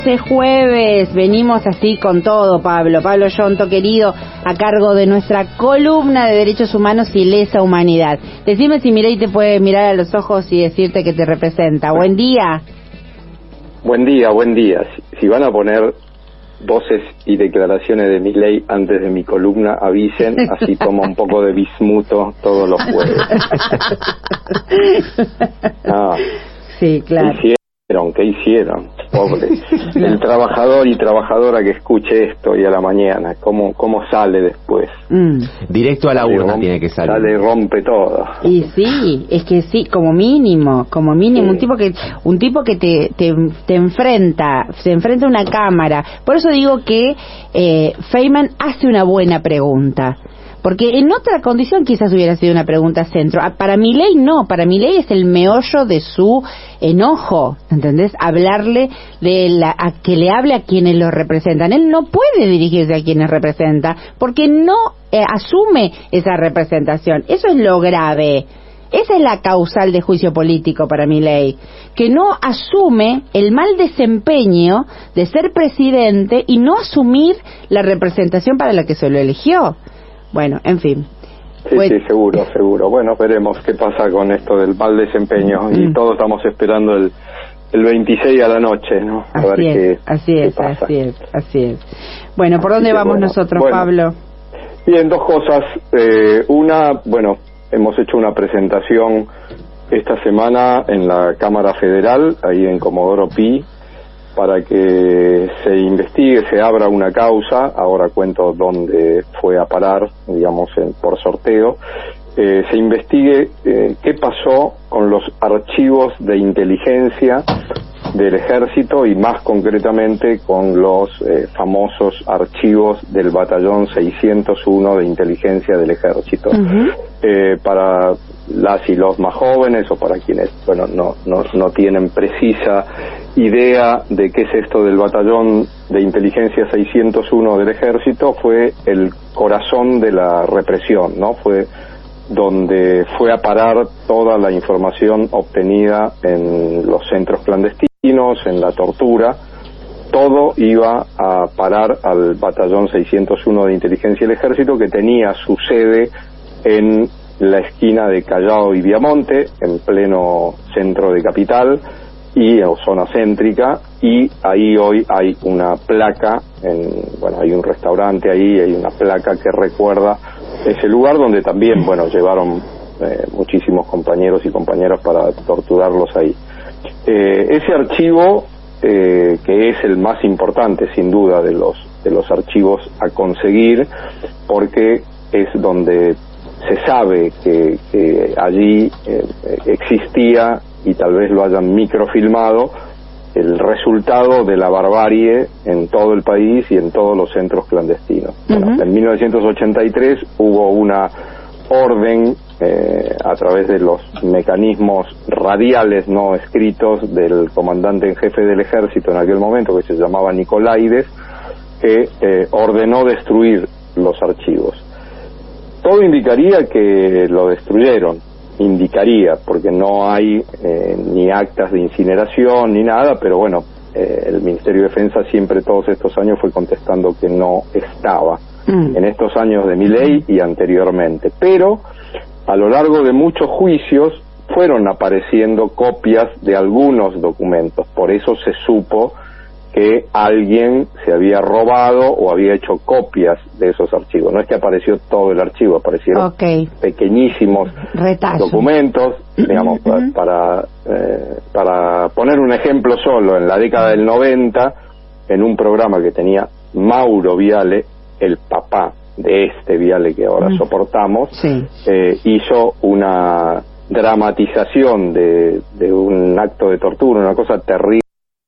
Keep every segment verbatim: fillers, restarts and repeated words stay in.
Este jueves venimos así con todo, Pablo, Pablo Yonto, querido, a cargo de nuestra columna de Derechos Humanos y Lesa Humanidad. Decime si Milei te puede mirar a los ojos y decirte que te representa. Buen día. Buen día, buen día. Si, si van a poner voces y declaraciones de Milei antes de mi columna, avisen, así tomo un poco de bismuto todos los jueves. No. Sí, claro. ¿Qué hicieron? ¿Qué hicieron? Pobre. El trabajador y trabajadora que escuche esto y a la mañana, ¿cómo, cómo sale después? Mm. Directo a la Sale, urna rompe, tiene que salir. Sale y rompe todo. Y sí, es que sí, como mínimo, como mínimo, Sí. un tipo que un tipo que te, te, te enfrenta, se enfrenta a una cámara. Por eso digo que eh, Feynman hace una buena pregunta. Porque en otra condición quizás hubiera sido una pregunta centro. Para Milei no, para Milei es el meollo de su enojo, ¿entendés? Hablarle de la, a que le hable a quienes lo representan. Él no puede dirigirse a quienes representa porque no eh, asume esa representación. Eso es lo grave. Esa es la causal de juicio político para Milei, que no asume el mal desempeño de ser presidente y no asumir la representación para la que se lo eligió. Bueno, en fin. Sí, pues... sí, seguro, seguro. Bueno, veremos qué pasa con esto del mal desempeño. Mm. Y todos estamos esperando el, el veintiséis a la noche, ¿no? A así ver es, qué, así qué es, pasa. así es, así es. Bueno, ¿por dónde Así que, vamos bueno, nosotros, bueno. Pablo? Bien, dos cosas. Eh, una, bueno, hemos hecho una presentación esta semana en la Cámara Federal, ahí en Comodoro Pi, para que se investigue, se abra una causa. Ahora cuento dónde fue a parar, digamos, en, por sorteo. Eh, se investigue eh, qué pasó con los archivos de inteligencia del Ejército y más concretamente con los eh, famosos archivos del Batallón seiscientos uno de inteligencia del Ejército. Uh-huh. Eh, para las y los más jóvenes o para quienes, bueno, no, no, no tienen precisa idea de qué es esto del Batallón de Inteligencia seiscientos uno del Ejército, fue el corazón de la represión, ¿no? Fue donde fue a parar toda la información obtenida en los centros clandestinos, en la tortura. Todo iba a parar al Batallón seiscientos uno de Inteligencia del Ejército, que tenía su sede en la esquina de Callao y Viamonte, en pleno centro de Capital y o zona céntrica, y ahí hoy hay una placa, en, bueno, hay un restaurante ahí, hay una placa que recuerda ese lugar donde también, bueno, llevaron eh, muchísimos compañeros y compañeras para torturarlos ahí. Eh, ese archivo, eh, que es el más importante sin duda de los de los archivos a conseguir, porque es donde se sabe que, que allí eh, existía, y tal vez lo hayan microfilmado, el resultado de la barbarie en todo el país y en todos los centros clandestinos. Uh-huh. Bueno, en mil novecientos ochenta y tres hubo una orden eh, a través de los mecanismos radiales no escritos del comandante en jefe del Ejército en aquel momento, que se llamaba Nicolaides, que eh, ordenó destruir los archivos. Todo indicaría que lo destruyeron, indicaría, porque no hay eh, ni actas de incineración ni nada, pero bueno, eh, el Ministerio de Defensa siempre todos estos años fue contestando que no estaba, mm. en estos años de Milei y anteriormente. Pero a lo largo de muchos juicios fueron apareciendo copias de algunos documentos, por eso se supo que alguien se había robado o había hecho copias de esos archivos. No es que apareció todo el archivo, aparecieron okay. pequeñísimos Retazo. documentos, digamos, uh-huh. para eh, para poner un ejemplo solo, en la década del noventa, en un programa que tenía Mauro Viale, el papá de este Viale que ahora uh-huh. soportamos, sí. eh, hizo una dramatización de, de un acto de tortura, una cosa terrible,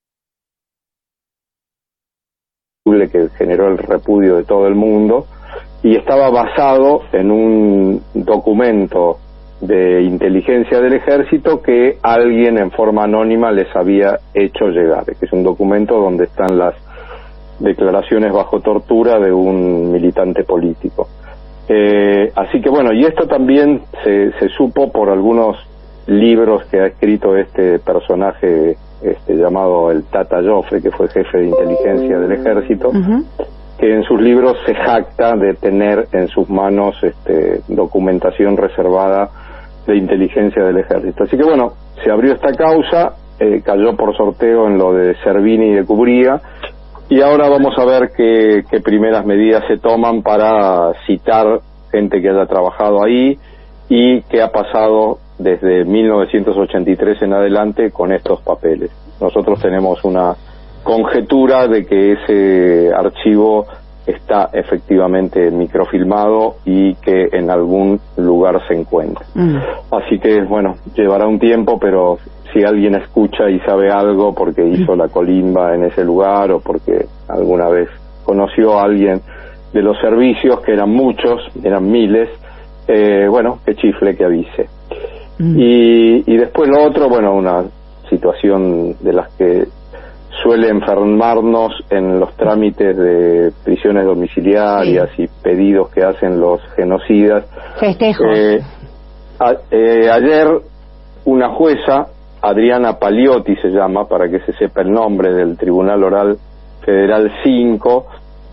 que generó el repudio de todo el mundo, y estaba basado en un documento de inteligencia del Ejército que alguien en forma anónima les había hecho llegar, que es un documento donde están las declaraciones bajo tortura de un militante político. Eh, así que bueno, y esto también se, se supo por algunos libros que ha escrito este personaje este, llamado el Tata Joffre, que fue jefe de inteligencia del ejército, uh-huh. que en sus libros se jacta de tener en sus manos este, documentación reservada de inteligencia del ejército. Así que bueno, se abrió esta causa, eh, cayó por sorteo en lo de Servini y de Cubría, y ahora vamos a ver qué, qué primeras medidas se toman para citar gente que haya trabajado ahí y qué ha pasado desde mil novecientos ochenta y tres en adelante con estos papeles. Nosotros tenemos una conjetura de que ese archivo está efectivamente microfilmado y que en algún lugar se encuentra. Mm. Así que, bueno, llevará un tiempo, pero si alguien escucha y sabe algo porque hizo la colimba en ese lugar o porque alguna vez conoció a alguien de los servicios, que eran muchos, eran miles, eh, bueno, que chifle, que avise. Mm. Y, y después lo otro, bueno, una situación de las que suele enfermarnos en los trámites de prisiones domiciliarias, sí, y pedidos que hacen los genocidas. Festejos. Eh, a, eh, ayer una jueza, Adriana Paliotti se llama, para que se sepa el nombre, del Tribunal Oral Federal cinco,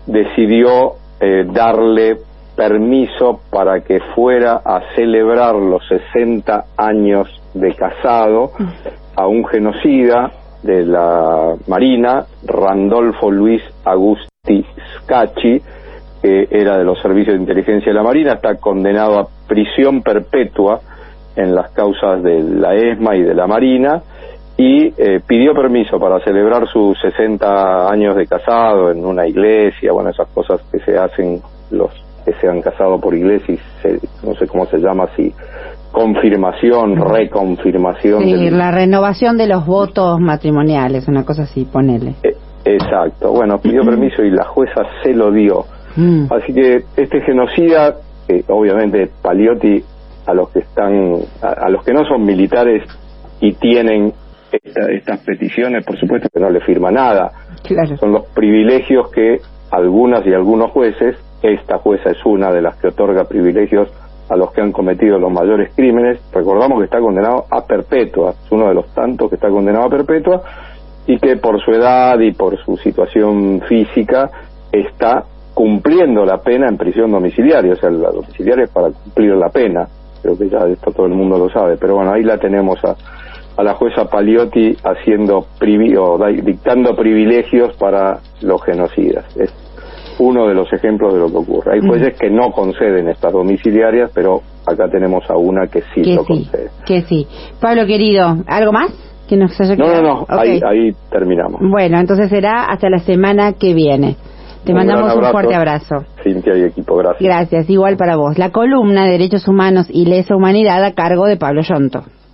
decidió eh, darle permiso para que fuera a celebrar los sesenta años de casado a un genocida de la Marina, Randolfo Luis Agusti Scacchi, que era de los servicios de inteligencia de la Marina, está condenado a prisión perpetua en las causas de la ESMA y de la Marina, y eh, pidió permiso para celebrar sus sesenta años de casado en una iglesia, bueno, esas cosas que se hacen los que se han casado por iglesia, y se, no sé cómo se llama, si confirmación, reconfirmación. Sí, del... la renovación de los votos matrimoniales, una cosa así, ponele. Eh, exacto, bueno, pidió permiso y la jueza se lo dio. Mm. Así que este genocida, eh, obviamente Paliotti, a los que están, a, a los que no son militares y tienen esta, estas peticiones, por supuesto que no le firma nada. Claro. Son los privilegios que algunas y algunos jueces, esta jueza es una de las que otorga privilegios a los que han cometido los mayores crímenes. Recordamos que está condenado a perpetua, es uno de los tantos que está condenado a perpetua, y que por su edad y por su situación física está cumpliendo la pena en prisión domiciliaria. O sea, la domiciliaria es para cumplir la pena, creo que ya esto todo el mundo lo sabe, pero bueno, ahí la tenemos a, a la jueza Paliotti haciendo privi o dictando privilegios para los genocidas. Es uno de los ejemplos de lo que ocurre. Hay jueces que no conceden estas domiciliarias, pero acá tenemos a una que sí que lo sí, concede. Que sí. Pablo, querido, ¿algo más que nos haya No, quedado? no, no, okay. ahí, ahí terminamos. Bueno, entonces será hasta la semana que viene. Te un mandamos un fuerte abrazo. Cintia y equipo, gracias. Gracias, igual para vos. La columna de Derechos Humanos y Lesa Humanidad a cargo de Pablo Yonto.